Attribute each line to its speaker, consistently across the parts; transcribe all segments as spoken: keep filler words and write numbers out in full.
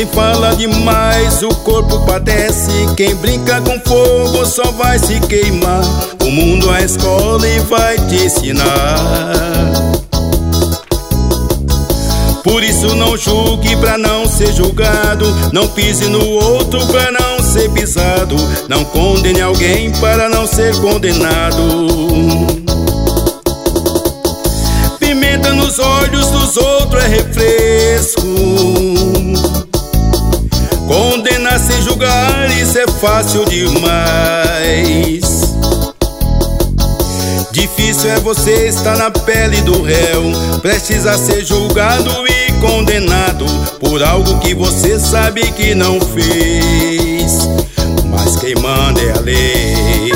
Speaker 1: Quem fala demais, o corpo padece. Quem brinca com fogo só vai se queimar. O mundo é a escola e vai te ensinar. Por isso não julgue pra não ser julgado. Não pise no outro pra não ser pisado. Não condene alguém para não ser condenado. Pimenta nos olhos dos outros é refresco. Condenar sem julgar, isso é fácil demais. Difícil é você estar na pele do réu, prestes a ser julgado e condenado por algo que você sabe que não fez. Mas quem manda é a lei.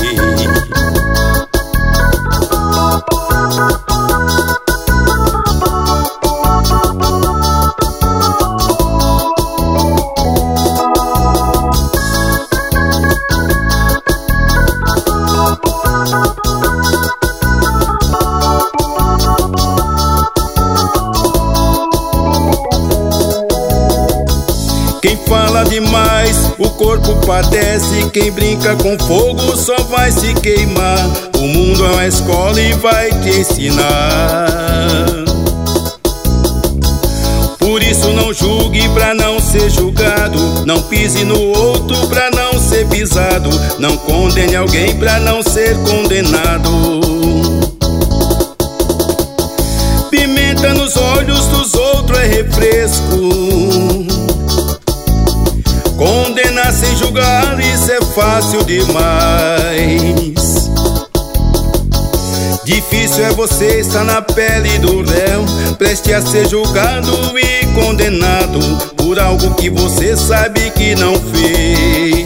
Speaker 1: Quem fala demais, o corpo padece. Quem brinca com fogo só vai se queimar. O mundo é uma escola e vai te ensinar. Por isso não julgue pra não ser julgado. Não pise no outro pra não ser pisado. Não condene alguém pra não ser condenado. Pimenta nos olhos dos outros é refresco. Condenar sem julgar, isso é fácil demais. Difícil é você estar na pele do réu, preste a ser julgado e condenado por algo que você sabe que não fez.